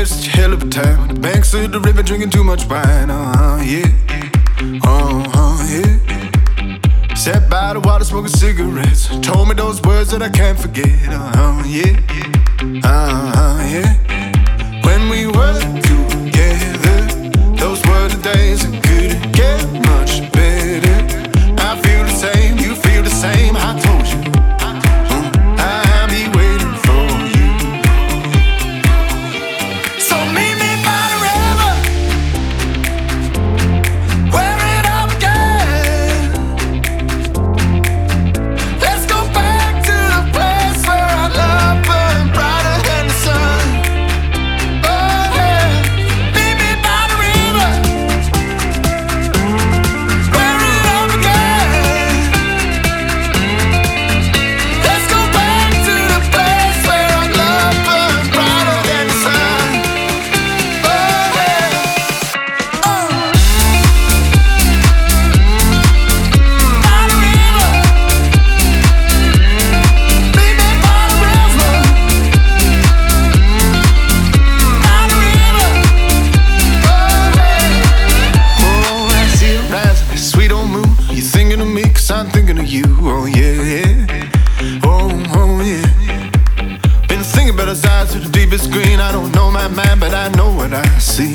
had such a hell of a time on the banks of the river, drinking too much wine. Yeah. Yeah. Sat by the water, smoking cigarettes. Told me those words that I can't forget. Yeah. Yeah. When we were together, those were the days that couldn't get much better. I feel the same, you feel the same. I told you, I'll be waiting for you. So meet me by the river, where it all began. Let's go back to the place where our love burned brighter than the sun. Oh yeah, meet me by the river, where it all began. Let's go back to the place where our love burned brighter than the sun. Oh yeah, by the river, meet me by the river, by the river. Oh, I see it rising, this sweet old moon. You thinking of me, 'cause I'm thinking of you. Oh yeah, yeah. Oh yeah. Been thinking about his eyes to the deepest green. I don't know my mind, but I know what I see.